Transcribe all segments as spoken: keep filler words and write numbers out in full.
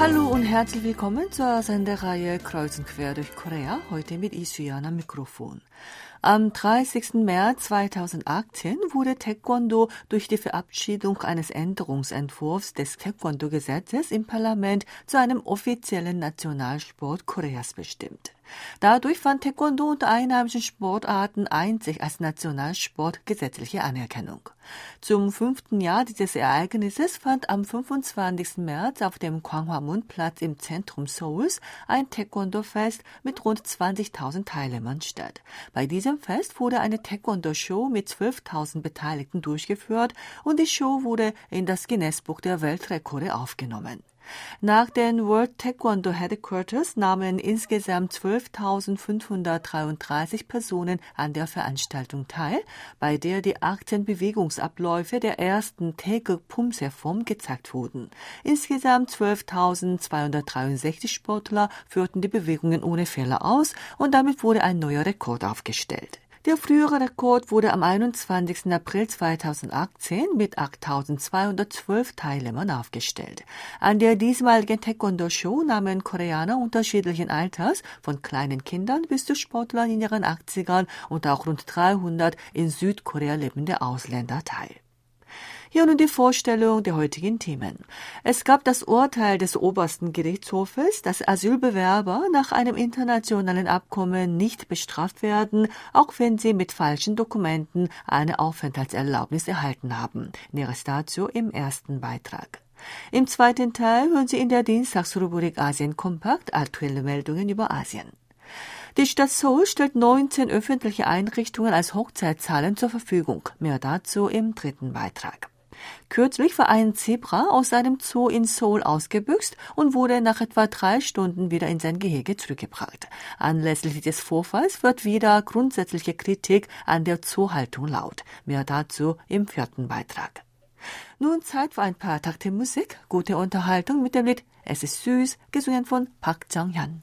Hallo und herzlich willkommen zur Sendereihe Kreuz und Quer durch Korea, heute mit Lee Su-yeon am Mikrofon. Am dreißigsten März zweitausendachtzehn wurde Taekwondo durch die Verabschiedung eines Änderungsentwurfs des Taekwondo-Gesetzes im Parlament zu einem offiziellen Nationalsport Koreas bestimmt. Dadurch fand Taekwondo unter einheimischen Sportarten einzig als Nationalsport gesetzliche Anerkennung. Zum fünften Jahr dieses Ereignisses fand am fünfundzwanzigsten März auf dem Gwanghwamun-Platz im Zentrum Seouls ein Taekwondo-Fest mit rund zwanzigtausend Teilnehmern statt. Bei diesem Fest wurde eine Taekwondo-Show mit zwölftausend Beteiligten durchgeführt und die Show wurde in das Guinness-Buch der Weltrekorde aufgenommen. Nach den World Taekwondo Headquarters nahmen insgesamt zwölftausendfünfhundertdreiunddreißig Personen an der Veranstaltung teil, bei der die achtzehn Bewegungsabläufe der ersten Taeguk-Pumse-Form gezeigt wurden. Insgesamt zwölftausendzweihundertdreiundsechzig Sportler führten die Bewegungen ohne Fehler aus und damit wurde ein neuer Rekord aufgestellt. Der frühere Rekord wurde am einundzwanzigsten April zweitausendachtzehn mit achttausendzweihundertzwölf Teilnehmern aufgestellt. An der diesmaligen Taekwondo-Show nahmen Koreaner unterschiedlichen Alters, von kleinen Kindern bis zu Sportlern in ihren achtzigern und auch rund dreihundert in Südkorea lebende Ausländer teil. Hier nun die Vorstellung der heutigen Themen. Es gab das Urteil des obersten Gerichtshofes, dass Asylbewerber nach einem internationalen Abkommen nicht bestraft werden, auch wenn sie mit falschen Dokumenten eine Aufenthaltserlaubnis erhalten haben. Näheres dazu im ersten Beitrag. Im zweiten Teil hören Sie in der Dienstagsrubrik Asien Kompakt aktuelle Meldungen über Asien. Die Stadt Seoul stellt neunzehn öffentliche Einrichtungen als Hochzeitshallen zur Verfügung. Mehr dazu im dritten Beitrag. Kürzlich war ein Zebra aus einem Zoo in Seoul ausgebüxt und wurde nach etwa drei Stunden wieder in sein Gehege zurückgebracht. Anlässlich des Vorfalls wird wieder grundsätzliche Kritik an der Zoohaltung laut. Mehr dazu im vierten Beitrag. Nun Zeit für ein paar Takte Musik. Gute Unterhaltung mit dem Lied Es ist süß, gesungen von Park Jong-hyun.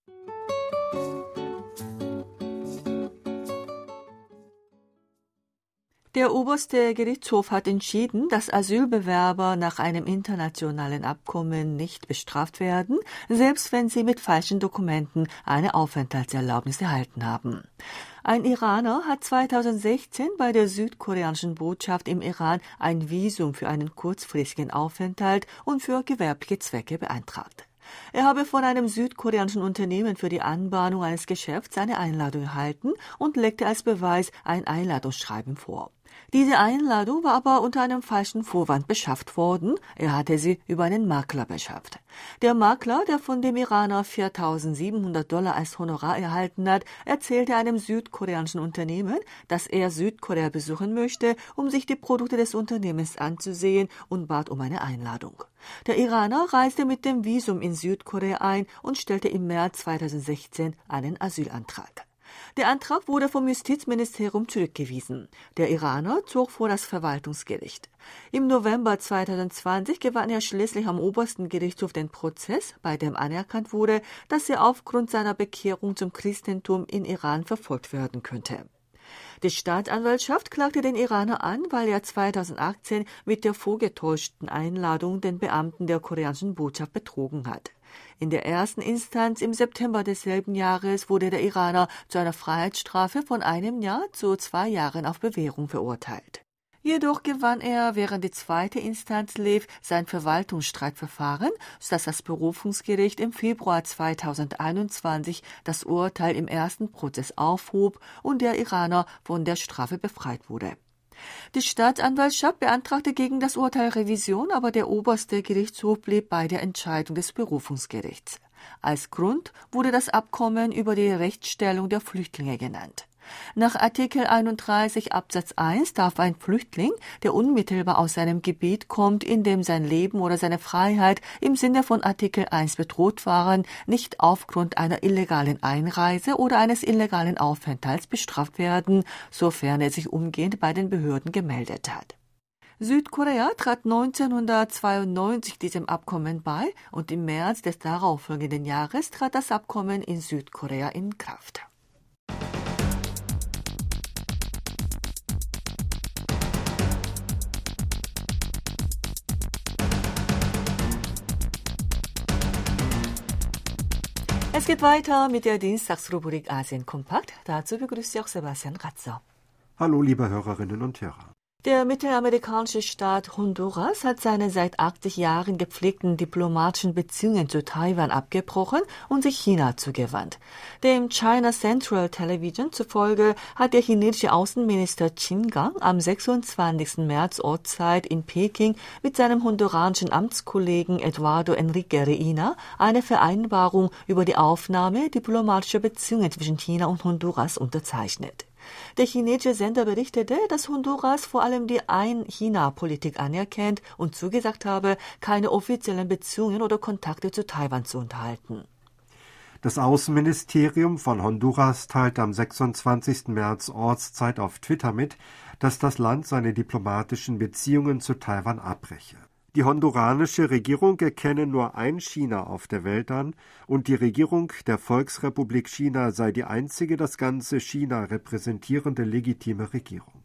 Der oberste Gerichtshof hat entschieden, dass Asylbewerber nach einem internationalen Abkommen nicht bestraft werden, selbst wenn sie mit falschen Dokumenten eine Aufenthaltserlaubnis erhalten haben. Ein Iraner hat zweitausendsechzehn bei der südkoreanischen Botschaft im Iran ein Visum für einen kurzfristigen Aufenthalt und für gewerbliche Zwecke beantragt. Er habe von einem südkoreanischen Unternehmen für die Anbahnung eines Geschäfts eine Einladung erhalten und legte als Beweis ein Einladungsschreiben vor. Diese Einladung war aber unter einem falschen Vorwand beschafft worden. Er hatte sie über einen Makler beschafft. Der Makler, der von dem Iraner viertausendsiebenhundert Dollar als Honorar erhalten hat, erzählte einem südkoreanischen Unternehmen, dass er Südkorea besuchen möchte, um sich die Produkte des Unternehmens anzusehen und bat um eine Einladung. Der Iraner reiste mit dem Visum in Südkorea ein und stellte im März zweitausendsechzehn einen Asylantrag. Der Antrag wurde vom Justizministerium zurückgewiesen. Der Iraner zog vor das Verwaltungsgericht. Im November zweitausendzwanzig gewann er schließlich am obersten Gerichtshof den Prozess, bei dem anerkannt wurde, dass er aufgrund seiner Bekehrung zum Christentum in Iran verfolgt werden könnte. Die Staatsanwaltschaft klagte den Iraner an, weil er zweitausendachtzehn mit der vorgetäuschten Einladung den Beamten der koreanischen Botschaft betrogen hat. In der ersten Instanz im September desselben Jahres wurde der Iraner zu einer Freiheitsstrafe von einem Jahr zu zwei Jahren auf Bewährung verurteilt. Jedoch gewann er, während die zweite Instanz lief, sein Verwaltungsstreitverfahren, sodass das Berufungsgericht im Februar zweitausendeinundzwanzig das Urteil im ersten Prozess aufhob und der Iraner von der Strafe befreit wurde. Die Staatsanwaltschaft beantragte gegen das Urteil Revision, aber der oberste Gerichtshof blieb bei der Entscheidung des Berufungsgerichts. Als Grund wurde das Abkommen über die Rechtsstellung der Flüchtlinge genannt. Nach Artikel einunddreißig Absatz eins darf ein Flüchtling, der unmittelbar aus seinem Gebiet kommt, in dem sein Leben oder seine Freiheit im Sinne von Artikel eins bedroht waren, nicht aufgrund einer illegalen Einreise oder eines illegalen Aufenthalts bestraft werden, sofern er sich umgehend bei den Behörden gemeldet hat. Südkorea trat neunzehnhundertzweiundneunzig diesem Abkommen bei und im März des darauffolgenden Jahres trat das Abkommen in Südkorea in Kraft. Es geht weiter mit der Dienstagsrubrik Asien Kompakt. Dazu begrüßt Sie auch Sebastian Ratzer. Hallo, liebe Hörerinnen und Hörer. Der mittelamerikanische Staat Honduras hat seine seit achtzig Jahren gepflegten diplomatischen Beziehungen zu Taiwan abgebrochen und sich China zugewandt. Dem China Central Television zufolge hat der chinesische Außenminister Qin Gang am sechsundzwanzigsten März Ortszeit in Peking mit seinem honduranischen Amtskollegen Eduardo Enrique Reina eine Vereinbarung über die Aufnahme diplomatischer Beziehungen zwischen China und Honduras unterzeichnet. Der chinesische Sender berichtete, dass Honduras vor allem die Ein-China-Politik anerkennt und zugesagt habe, keine offiziellen Beziehungen oder Kontakte zu Taiwan zu unterhalten. Das Außenministerium von Honduras teilte am sechsundzwanzigsten März Ortszeit auf Twitter mit, dass das Land seine diplomatischen Beziehungen zu Taiwan abbreche. Die honduranische Regierung erkenne nur ein China auf der Welt an und die Regierung der Volksrepublik China sei die einzige das ganze China repräsentierende legitime Regierung.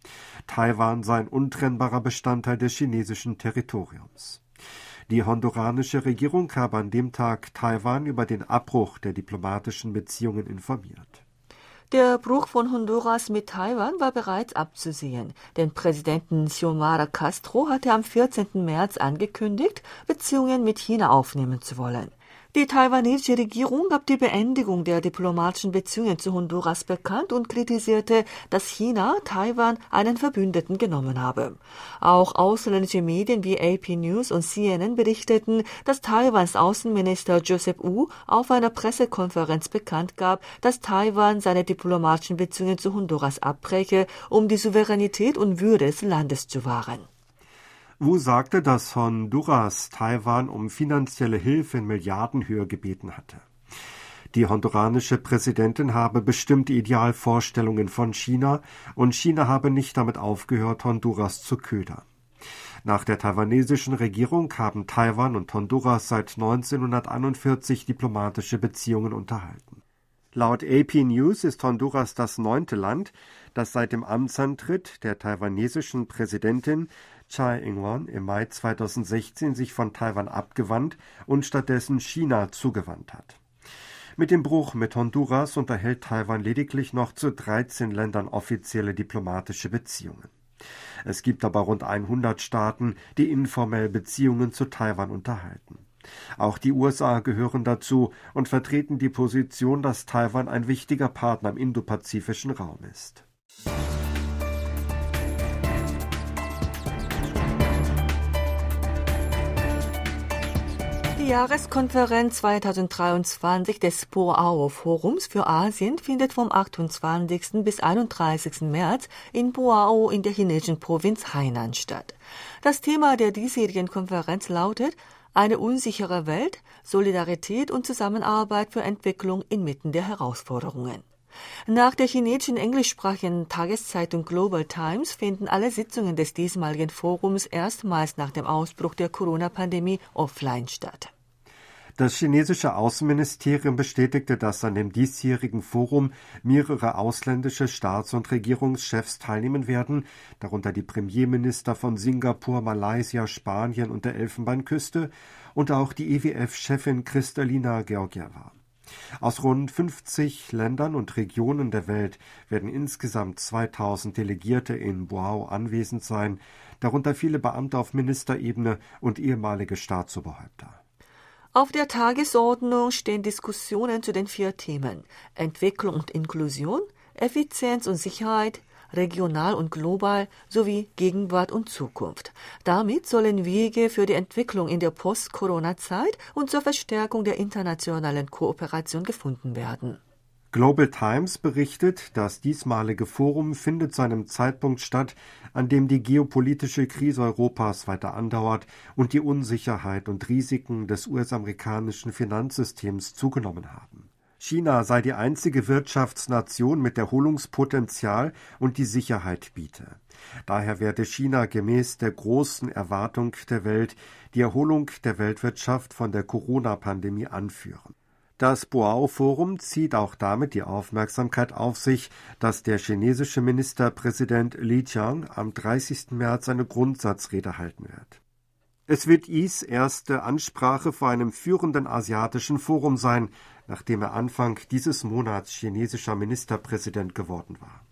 Taiwan sei ein untrennbarer Bestandteil des chinesischen Territoriums. Die honduranische Regierung habe an dem Tag Taiwan über den Abbruch der diplomatischen Beziehungen informiert. Der Bruch von Honduras mit Taiwan war bereits abzusehen, denn Präsident Xiomara Castro hatte am vierzehnten März angekündigt, Beziehungen mit China aufnehmen zu wollen. Die taiwanesische Regierung gab die Beendigung der diplomatischen Beziehungen zu Honduras bekannt und kritisierte, dass China Taiwan einen Verbündeten genommen habe. Auch ausländische Medien wie A P News und C N N berichteten, dass Taiwans Außenminister Joseph Wu auf einer Pressekonferenz bekannt gab, dass Taiwan seine diplomatischen Beziehungen zu Honduras abbreche, um die Souveränität und Würde des Landes zu wahren. Wu sagte, dass Honduras Taiwan um finanzielle Hilfe in Milliardenhöhe gebeten hatte. Die honduranische Präsidentin habe bestimmte Idealvorstellungen von China und China habe nicht damit aufgehört, Honduras zu ködern. Nach der taiwanesischen Regierung haben Taiwan und Honduras seit neunzehnhunderteinundvierzig diplomatische Beziehungen unterhalten. Laut A P News ist Honduras das neunte Land, das seit dem Amtsantritt der taiwanesischen Präsidentin Tsai Ing-wen im Mai zweitausendsechzehn sich von Taiwan abgewandt und stattdessen China zugewandt hat. Mit dem Bruch mit Honduras unterhält Taiwan lediglich noch zu dreizehn Ländern offizielle diplomatische Beziehungen. Es gibt aber rund hundert Staaten, die informell Beziehungen zu Taiwan unterhalten. Auch die U S A gehören dazu und vertreten die Position, dass Taiwan ein wichtiger Partner im indopazifischen Raum ist. Die Jahreskonferenz zweitausenddreiundzwanzig des Boao-Forums für Asien findet vom achtundzwanzigsten bis einunddreißigsten März in Boao in der chinesischen Provinz Hainan statt. Das Thema der diesjährigen Konferenz lautet Eine unsichere Welt, Solidarität und Zusammenarbeit für Entwicklung inmitten der Herausforderungen. Nach der chinesischen englischsprachigen Tageszeitung Global Times finden alle Sitzungen des diesmaligen Forums erstmals nach dem Ausbruch der Corona-Pandemie offline statt. Das chinesische Außenministerium bestätigte, dass an dem diesjährigen Forum mehrere ausländische Staats- und Regierungschefs teilnehmen werden, darunter die Premierminister von Singapur, Malaysia, Spanien und der Elfenbeinküste und auch die E W F-Chefin Kristalina Georgieva. Aus rund fünfzig Ländern und Regionen der Welt werden insgesamt zweitausend Delegierte in Boao anwesend sein, darunter viele Beamte auf Ministerebene und ehemalige Staatsoberhäupter. Auf der Tagesordnung stehen Diskussionen zu den vier Themen Entwicklung und Inklusion, Effizienz und Sicherheit, regional und global sowie Gegenwart und Zukunft. Damit sollen Wege für die Entwicklung in der Post-Corona-Zeit und zur Verstärkung der internationalen Kooperation gefunden werden. Global Times berichtet, das diesmalige Forum findet zu einem Zeitpunkt statt, an dem die geopolitische Krise Europas weiter andauert und die Unsicherheit und Risiken des U S-amerikanischen Finanzsystems zugenommen haben. China sei die einzige Wirtschaftsnation mit Erholungspotenzial und die Sicherheit biete. Daher werde China gemäß der großen Erwartung der Welt die Erholung der Weltwirtschaft von der Corona-Pandemie anführen. Das Boao-Forum zieht auch damit die Aufmerksamkeit auf sich, dass der chinesische Ministerpräsident Li Qiang am dreißigsten März eine Grundsatzrede halten wird. Es wird Yis erste Ansprache vor einem führenden asiatischen Forum sein, nachdem er Anfang dieses Monats chinesischer Ministerpräsident geworden war.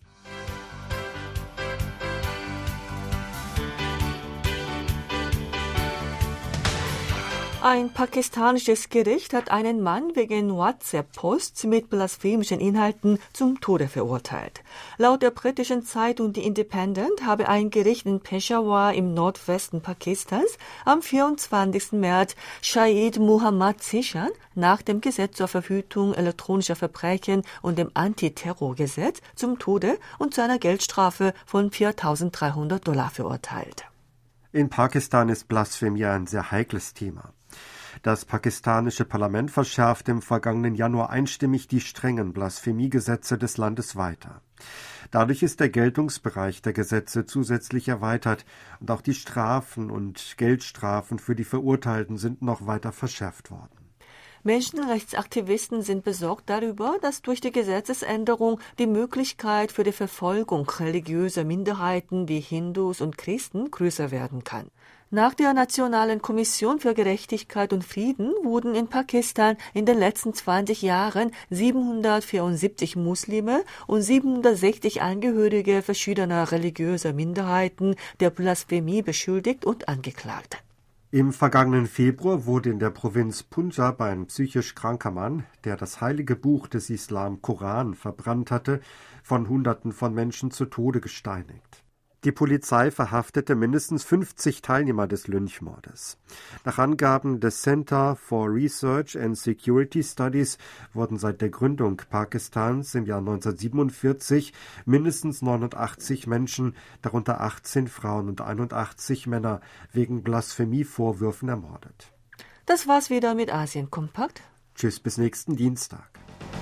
Ein pakistanisches Gericht hat einen Mann wegen WhatsApp-Posts mit blasphemischen Inhalten zum Tode verurteilt. Laut der britischen Zeitung The Independent habe ein Gericht in Peshawar im Nordwesten Pakistans am vierundzwanzigsten März Shahid Muhammad Zishan nach dem Gesetz zur Verhütung elektronischer Verbrechen und dem Antiterrorgesetz zum Tode und zu einer Geldstrafe von viertausenddreihundert Dollar verurteilt. In Pakistan ist Blasphemie ein sehr heikles Thema. Das pakistanische Parlament verschärfte im vergangenen Januar einstimmig die strengen Blasphemiegesetze des Landes weiter. Dadurch ist der Geltungsbereich der Gesetze zusätzlich erweitert und auch die Strafen und Geldstrafen für die Verurteilten sind noch weiter verschärft worden. Menschenrechtsaktivisten sind besorgt darüber, dass durch die Gesetzesänderung die Möglichkeit für die Verfolgung religiöser Minderheiten wie Hindus und Christen größer werden kann. Nach der Nationalen Kommission für Gerechtigkeit und Frieden wurden in Pakistan in den letzten zwanzig Jahren siebenhundertvierundsiebzig Muslime und siebenhundertsechzig Angehörige verschiedener religiöser Minderheiten der Blasphemie beschuldigt und angeklagt. Im vergangenen Februar wurde in der Provinz Punjab ein psychisch kranker Mann, der das heilige Buch des Islam Koran verbrannt hatte, von Hunderten von Menschen zu Tode gesteinigt. Die Polizei verhaftete mindestens fünfzig Teilnehmer des Lynchmordes. Nach Angaben des Center for Research and Security Studies wurden seit der Gründung Pakistans im Jahr neunzehnhundertsiebenundvierzig mindestens neunundachtzig Menschen, darunter achtzehn Frauen und einundachtzig Männer, wegen Blasphemievorwürfen ermordet. Das war's wieder mit Asien Kompakt. Tschüss, bis nächsten Dienstag.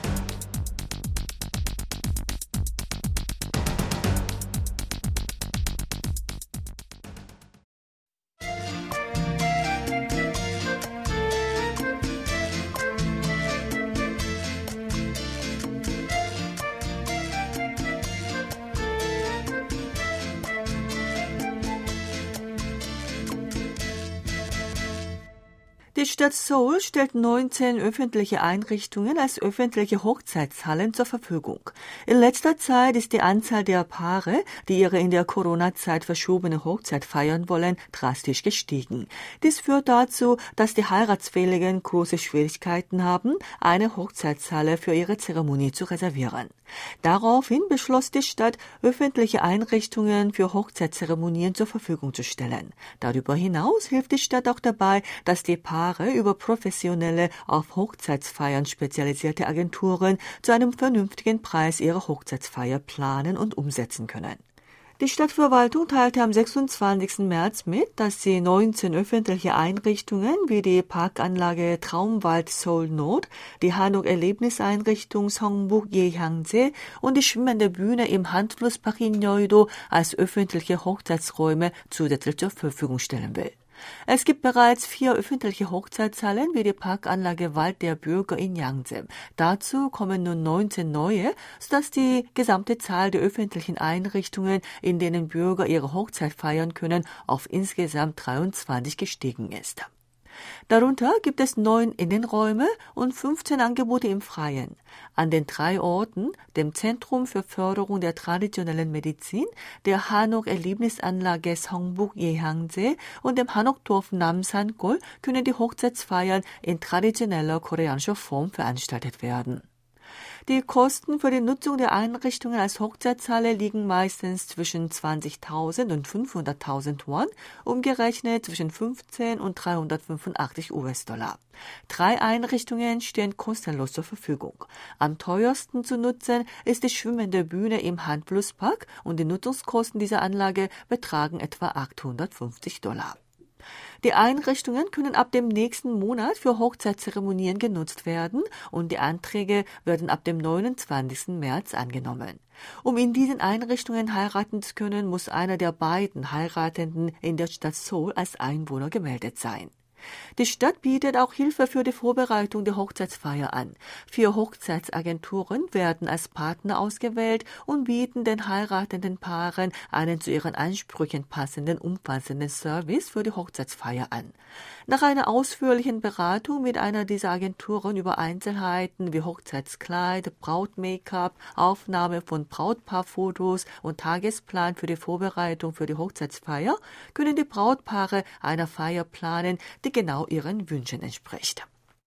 Die Stadt Seoul stellt neunzehn öffentliche Einrichtungen als öffentliche Hochzeitshallen zur Verfügung. In letzter Zeit ist die Anzahl der Paare, die ihre in der Corona-Zeit verschobene Hochzeit feiern wollen, drastisch gestiegen. Dies führt dazu, dass die Heiratswilligen große Schwierigkeiten haben, eine Hochzeitshalle für ihre Zeremonie zu reservieren. Daraufhin beschloss die Stadt, öffentliche Einrichtungen für Hochzeitszeremonien zur Verfügung zu stellen. Darüber hinaus hilft die Stadt auch dabei, dass die Paare über professionelle, auf Hochzeitsfeiern spezialisierte Agenturen zu einem vernünftigen Preis ihre Hochzeitsfeier planen und umsetzen können. Die Stadtverwaltung teilte am sechsundzwanzigsten März mit, dass sie neunzehn öffentliche Einrichtungen wie die Parkanlage Traumwald Seoul Nord, die Hanok-Erlebniseinrichtung Songbuk Yehyangse und die schwimmende Bühne im Handflusspark in Yeouido als öffentliche Hochzeitsräume zusätzlich zur Verfügung stellen will. Es gibt bereits vier öffentliche Hochzeitshallen wie die Parkanlage Wald der Bürger in Yangzem. Dazu kommen nun neunzehn neue, sodass die gesamte Zahl der öffentlichen Einrichtungen, in denen Bürger ihre Hochzeit feiern können, auf insgesamt dreiundzwanzig gestiegen ist. Darunter gibt es neun Innenräume und fünfzehn Angebote im Freien. An den drei Orten, dem Zentrum für Förderung der traditionellen Medizin, der Hanok-Erlebnisanlage Songbuk Yehyangse und dem Hanok-Dorf Namsan-gol, können die Hochzeitsfeiern in traditioneller koreanischer Form veranstaltet werden. Die Kosten für die Nutzung der Einrichtungen als Hochzeitshalle liegen meistens zwischen zwanzigtausend und fünfhunderttausend Won, umgerechnet zwischen fünfzehn und dreihundertfünfundachtzig US-Dollar. Drei Einrichtungen stehen kostenlos zur Verfügung. Am teuersten zu nutzen ist die schwimmende Bühne im Handflusspark und die Nutzungskosten dieser Anlage betragen etwa achthundertfünfzig Dollar. Die Einrichtungen können ab dem nächsten Monat für Hochzeitszeremonien genutzt werden und die Anträge werden ab dem neunundzwanzigsten März angenommen. Um in diesen Einrichtungen heiraten zu können, muss einer der beiden Heiratenden in der Stadt Seoul als Einwohner gemeldet sein. Die Stadt bietet auch Hilfe für die Vorbereitung der Hochzeitsfeier an. Vier Hochzeitsagenturen werden als Partner ausgewählt und bieten den heiratenden Paaren einen zu ihren Ansprüchen passenden, umfassenden Service für die Hochzeitsfeier an. Nach einer ausführlichen Beratung mit einer dieser Agenturen über Einzelheiten wie Hochzeitskleid, Braut-Make-up, Aufnahme von Brautpaarfotos und Tagesplan für die Vorbereitung für die Hochzeitsfeier, können die Brautpaare eine Feier planen, die genau ihren Wünschen entspricht.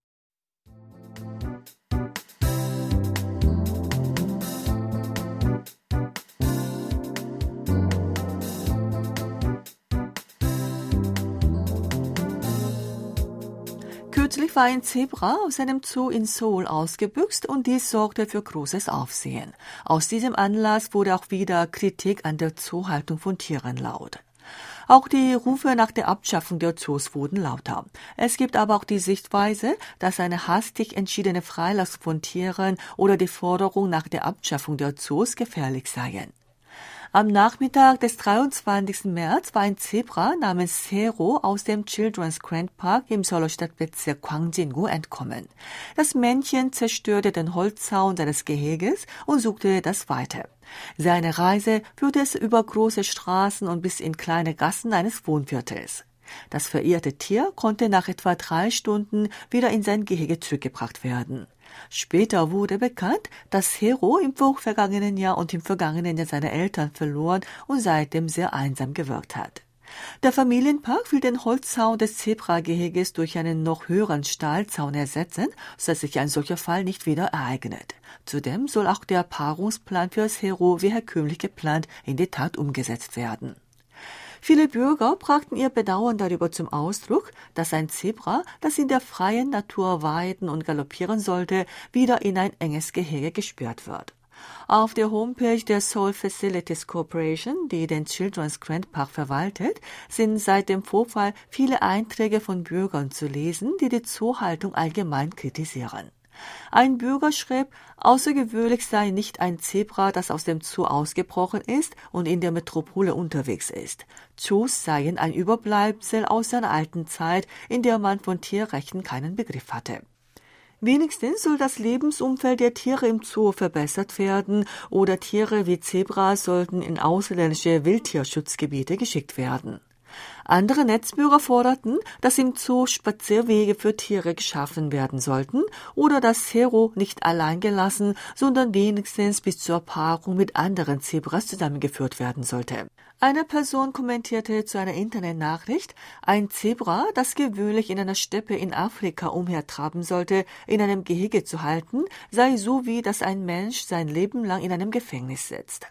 Kürzlich war ein Zebra aus einem Zoo in Seoul ausgebüxt und dies sorgte für großes Aufsehen. Aus diesem Anlass wurde auch wieder Kritik an der Zoohaltung von Tieren laut. Auch die Rufe nach der Abschaffung der Zoos wurden lauter. Es gibt aber auch die Sichtweise, dass eine hastig entschiedene Freilassung von Tieren oder die Forderung nach der Abschaffung der Zoos gefährlich seien. Am Nachmittag des dreiundzwanzigsten März war ein Zebra namens Sero aus dem Children's Grand Park im Seouler Stadtbezirk Gwangjin-gu entkommen. Das Männchen zerstörte den Holzzaun seines Geheges und suchte das Weite. Seine Reise führte es über große Straßen und bis in kleine Gassen eines Wohnviertels. Das verirrte Tier konnte nach etwa drei Stunden wieder in sein Gehege zurückgebracht werden. Später wurde bekannt, dass Hero im vorvergangenen Jahr und im vergangenen Jahr seine Eltern verloren und seitdem sehr einsam gewirkt hat. Der Familienpark will den Holzzaun des Zebrageheges durch einen noch höheren Stahlzaun ersetzen, sodass sich ein solcher Fall nicht wieder ereignet. Zudem soll auch der Paarungsplan für das Hero wie herkömmlich geplant in die Tat umgesetzt werden. Viele Bürger brachten ihr Bedauern darüber zum Ausdruck, dass ein Zebra, das in der freien Natur weiden und galoppieren sollte, wieder in ein enges Gehege gesperrt wird. Auf der Homepage der Seoul Facilities Corporation, die den Children's Grand Park verwaltet, sind seit dem Vorfall viele Einträge von Bürgern zu lesen, die die Zoohaltung allgemein kritisieren. Ein Bürger schrieb, außergewöhnlich sei nicht ein Zebra, das aus dem Zoo ausgebrochen ist und in der Metropole unterwegs ist. Zoos seien ein Überbleibsel aus einer alten Zeit, in der man von Tierrechten keinen Begriff hatte. Wenigstens soll das Lebensumfeld der Tiere im Zoo verbessert werden oder Tiere wie Zebras sollten in ausländische Wildtierschutzgebiete geschickt werden. Andere Netzbürger forderten, dass im Zoo Spazierwege für Tiere geschaffen werden sollten oder dass Hero nicht allein gelassen, sondern wenigstens bis zur Paarung mit anderen Zebras zusammengeführt werden sollte. Eine Person kommentierte zu einer Internetnachricht, ein Zebra, das gewöhnlich in einer Steppe in Afrika umhertraben sollte, in einem Gehege zu halten, sei so wie, dass ein Mensch sein Leben lang in einem Gefängnis sitzt.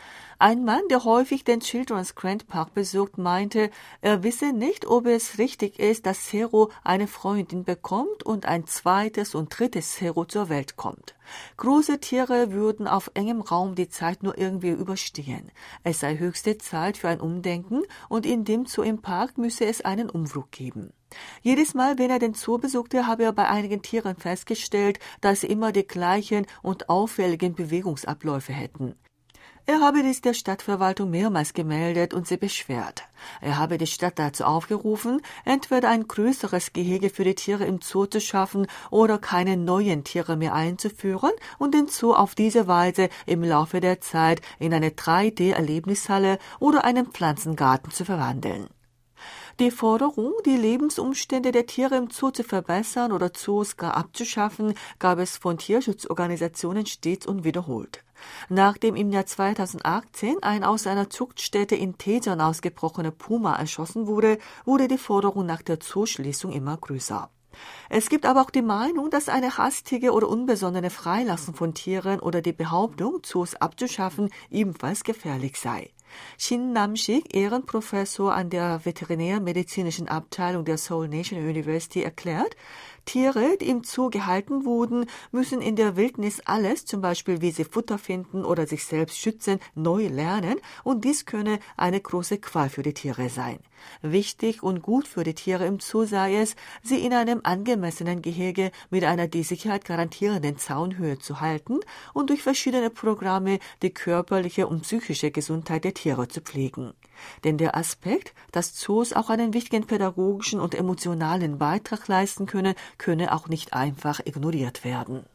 Ein Mann, der häufig den Children's Grand Park besucht, meinte, er wisse nicht, ob es richtig ist, dass Hero eine Freundin bekommt und ein zweites und drittes Hero zur Welt kommt. Große Tiere würden auf engem Raum die Zeit nur irgendwie überstehen. Es sei höchste Zeit für ein Umdenken und in dem Zoo im Park müsse es einen Umbruch geben. Jedes Mal, wenn er den Zoo besuchte, habe er bei einigen Tieren festgestellt, dass sie immer die gleichen und auffälligen Bewegungsabläufe hätten. Er habe dies der Stadtverwaltung mehrmals gemeldet und sie beschwert. Er habe die Stadt dazu aufgerufen, entweder ein größeres Gehege für die Tiere im Zoo zu schaffen oder keine neuen Tiere mehr einzuführen und den Zoo auf diese Weise im Laufe der Zeit in eine drei D-Erlebnishalle oder einen Pflanzengarten zu verwandeln. Die Forderung, die Lebensumstände der Tiere im Zoo zu verbessern oder Zoos gar abzuschaffen, gab es von Tierschutzorganisationen stets und wiederholt. Nachdem im Jahr zweitausendachtzehn ein aus einer Zuchtstätte in Daejeon ausgebrochener Puma erschossen wurde, wurde die Forderung nach der Zooschließung immer größer. Es gibt aber auch die Meinung, dass eine hastige oder unbesonnene Freilassung von Tieren oder die Behauptung, Zoos abzuschaffen, ebenfalls gefährlich sei. Shin Nam-sik, Ehrenprofessor an der veterinärmedizinischen Abteilung der Seoul National University, erklärt, Tiere, die im Zoo gehalten wurden, müssen in der Wildnis alles, zum Beispiel wie sie Futter finden oder sich selbst schützen, neu lernen und dies könne eine große Qual für die Tiere sein. Wichtig und gut für die Tiere im Zoo sei es, sie in einem angemessenen Gehege mit einer die Sicherheit garantierenden Zaunhöhe zu halten und durch verschiedene Programme die körperliche und psychische Gesundheit der Tiere zu pflegen. Denn der Aspekt, dass Zoos auch einen wichtigen pädagogischen und emotionalen Beitrag leisten können, könne auch nicht einfach ignoriert werden.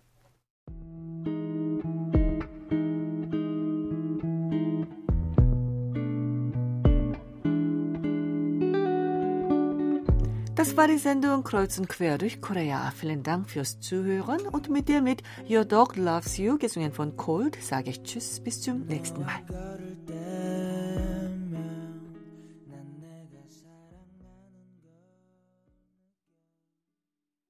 Das war die Sendung Kreuz und Quer durch Korea. Vielen Dank fürs Zuhören und mit dir mit Your Dog Loves You, gesungen von Cold, sage ich Tschüss, bis zum nächsten Mal.